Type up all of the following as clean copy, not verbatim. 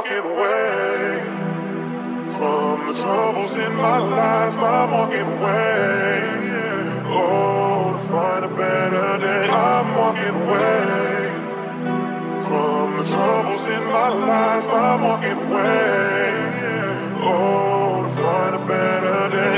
walking away from the troubles in my life. I'm walking away, oh, to find a better day. I'm walking away from the troubles in my life. I'm walking away, oh, to find a better day.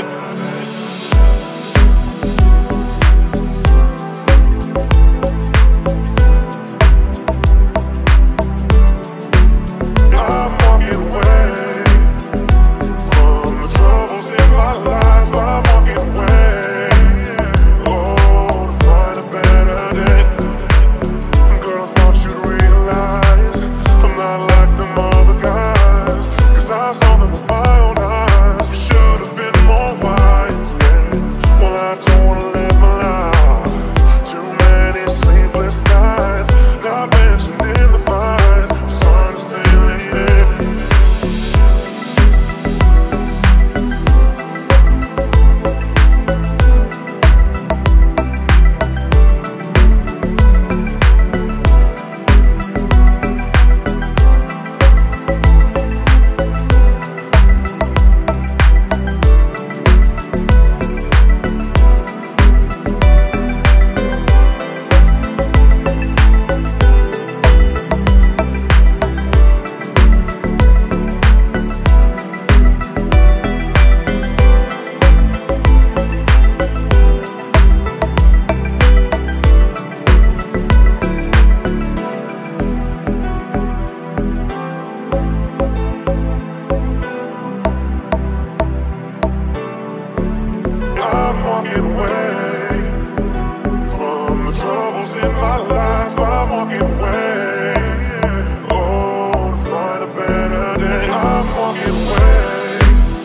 Walking away from the troubles in my life. I'm walking away, oh, to find a better day. I'm walking away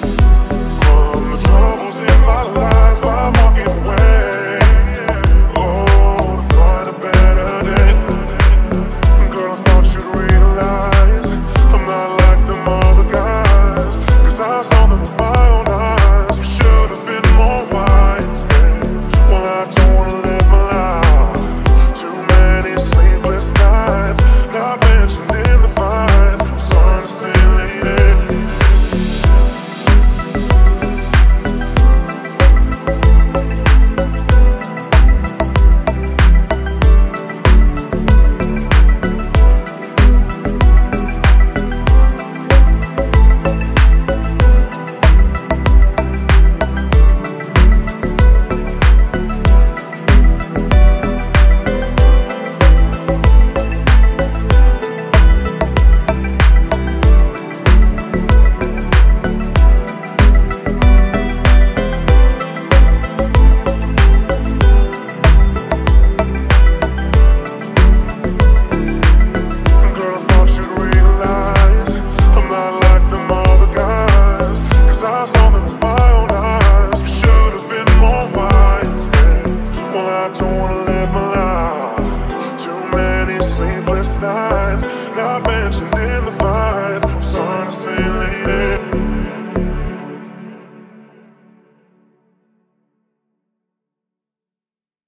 from the troubles in my life. I'm walking away, oh, to find a better day. Girl, I thought you'd realize I'm not like them other guys, 'cause I saw them with my own eyes. You should have been more wise. I don't wanna live my life. Too many sleepless nights, not mentioned in the fights. I'm starting to say, lady, I saw them with my own eyes. You should have been more wise. Well, I don't wanna live my life. Too many sleepless nights, not mentioned